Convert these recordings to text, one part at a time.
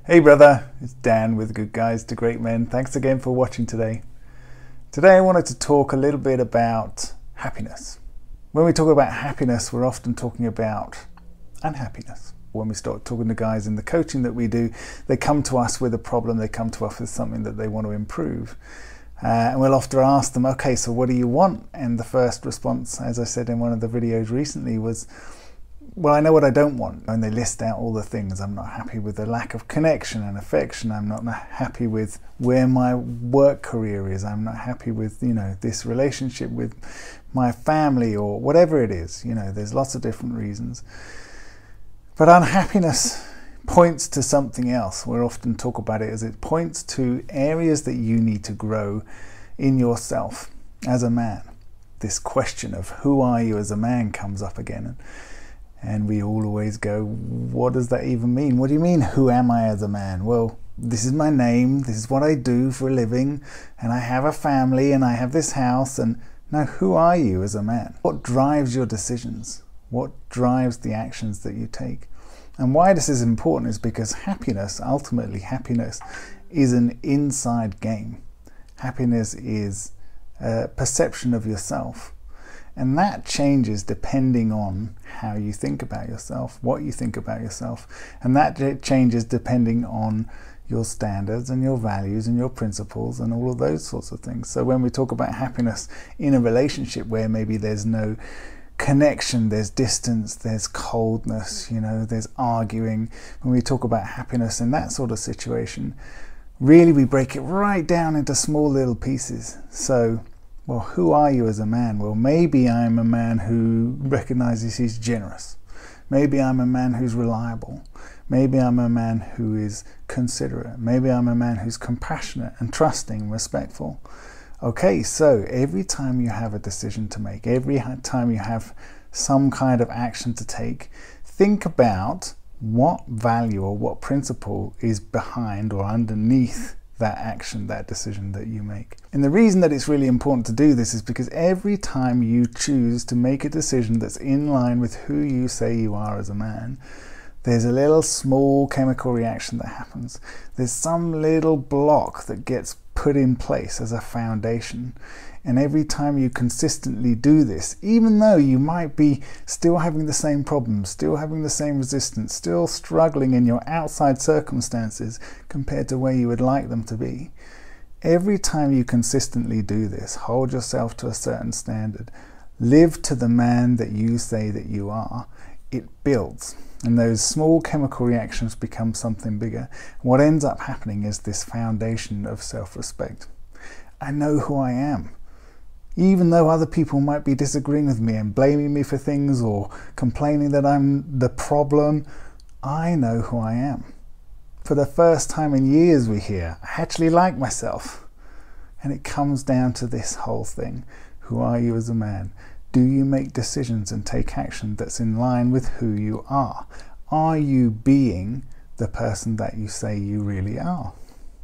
Hey brother, it's Dan with Good Guys to Great Men. Thanks again for watching today. Today I wanted to talk a little bit about happiness. When we talk about happiness, we're often talking about unhappiness. When we start talking to guys in the coaching that we do, they come to us with a problem, they come to us with something that they want to improve. And we'll often ask them, okay, so what do you want? And the first response, as I said in one of the videos recently, was, well, I know what I don't want. And they list out all the things. I'm not happy with the lack of connection and affection. I'm not happy with where my work career is. I'm not happy with, this relationship with my family or whatever it is. There's lots of different reasons. But unhappiness points to something else. We'll often talk about it as it points to areas that you need to grow in yourself as a man. This question of who are you as a man comes up again. And we all always go, what does that even mean? What do you mean, who am I as a man? Well, this is my name, this is what I do for a living, and I have a family, and I have this house, and now who are you as a man? What drives your decisions? What drives the actions that you take? And why this is important is because ultimately happiness, is an inside game. Happiness is a perception of yourself. And that changes depending on how you think about yourself, what you think about yourself. And that changes depending on your standards and your values and your principles and all of those sorts of things. So when we talk about happiness in a relationship where maybe there's no connection, there's distance, there's coldness, there's arguing. When we talk about happiness in that sort of situation, really we break it right down into small little pieces. So, well, who are you as a man? Well, maybe I'm a man who recognizes he's generous. Maybe I'm a man who's reliable. Maybe I'm a man who is considerate. Maybe I'm a man who's compassionate and trusting, respectful. Okay, so every time you have a decision to make, every time you have some kind of action to take, think about what value or what principle is behind or underneath that action, that decision that you make. And the reason that it's really important to do this is because every time you choose to make a decision that's in line with who you say you are as a man, there's a little small chemical reaction that happens. There's some little block that gets put in place as a foundation. And every time you consistently do this, even though you might be still having the same problems, still having the same resistance, still struggling in your outside circumstances compared to where you would like them to be, every time you consistently do this, hold yourself to a certain standard, live to the man that you say that you are, it builds. And those small chemical reactions become something bigger. What ends up happening is this foundation of self-respect. I know who I am. Even though other people might be disagreeing with me and blaming me for things or complaining that I'm the problem, I know who I am. For the first time in years we hear, I actually like myself. And it comes down to this whole thing. Who are you as a man? Do you make decisions and take action that's in line with who you are? Are you being the person that you say you really are?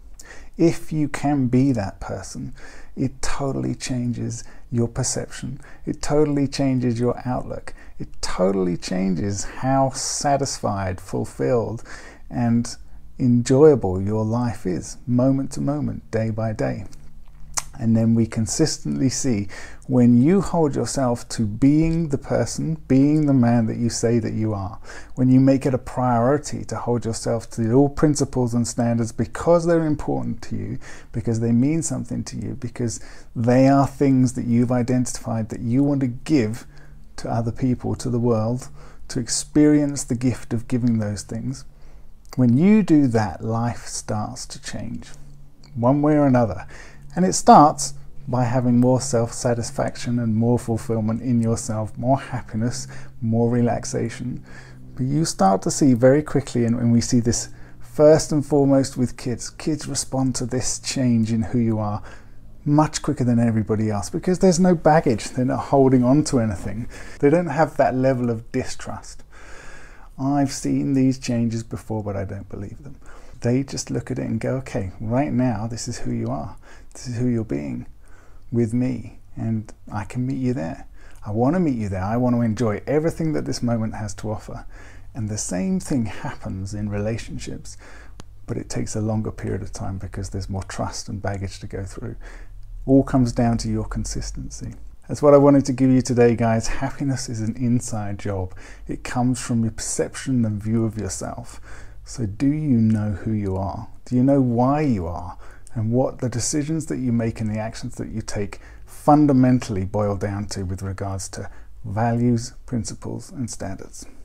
If you can be that person, it totally changes your perception. It totally changes your outlook. It totally changes how satisfied, fulfilled, and enjoyable your life is, moment to moment, day by day. And then we consistently see when you hold yourself to being the person, being the man that you say that you are, when you make it a priority to hold yourself to all principles and standards because they're important to you, because they mean something to you, because they are things that you've identified that you want to give to other people, to the world, to experience the gift of giving those things. When you do that, life starts to change, one way or another. And it starts by having more self-satisfaction and more fulfillment in yourself, more happiness, more relaxation. But you start to see very quickly, and we see this first and foremost with kids. Kids respond to this change in who you are much quicker than everybody else because there's no baggage. They're not holding on to anything. They don't have that level of distrust. I've seen these changes before, but I don't believe them. They just look at it and go, okay, right now, this is who you are. This is who you're being with me, and I can meet you there. I want to meet you there. I want to enjoy everything that this moment has to offer. And the same thing happens in relationships. but it takes a longer period of time because there's more trust and baggage to go through. All comes down to your consistency. That's what I wanted to give you today, guys. Happiness is an inside job. It comes from your perception and view of yourself. So do you know who you are? Do you know why you are? And what the decisions that you make and the actions that you take fundamentally boil down to with regards to values, principles, and standards.